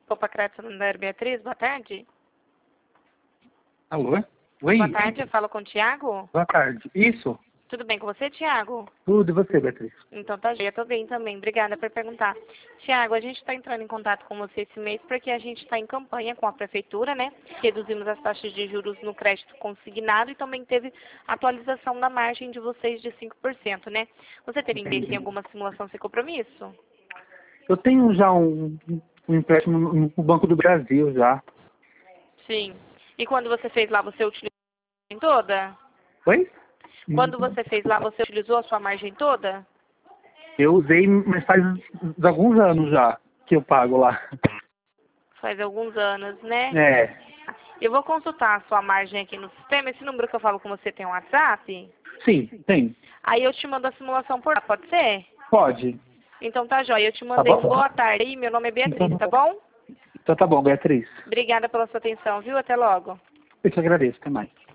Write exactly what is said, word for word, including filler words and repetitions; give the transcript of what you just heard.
Opa, Crédito Santander, Beatriz, boa tarde. Alô? Oi? Boa tarde, eu falo com o Thiago. Boa tarde. Isso? Tudo bem com você, Thiago? Tudo, e você, Beatriz? Então tá, eu tô bem também. Obrigada por perguntar. Thiago, a gente está entrando em contato com você esse mês porque a gente está em campanha com a prefeitura, né? Reduzimos as taxas de juros no crédito consignado e também teve atualização da margem de vocês de cinco por cento, né? Você teria interesse em alguma simulação sem compromisso? Eu tenho já um, um empréstimo no, no Banco do Brasil já. Sim. E quando você fez lá, você utilizou a margem toda? Oi? Quando você fez lá, você utilizou a sua margem toda? Eu usei, mas faz alguns anos já que eu pago lá. Faz alguns anos, né? É. Eu vou consultar a sua margem aqui no sistema. Esse número que eu falo com você tem um WhatsApp? Sim, tem. Aí eu te mando a simulação por lá, pode ser? Pode. Então tá jóia. Eu te Tá mandei um bom? boa tarde aí. Meu nome é Beatriz, tá bom? Então tá bom, Beatriz. Obrigada pela sua atenção, viu? Até logo. Eu te agradeço. Até mais.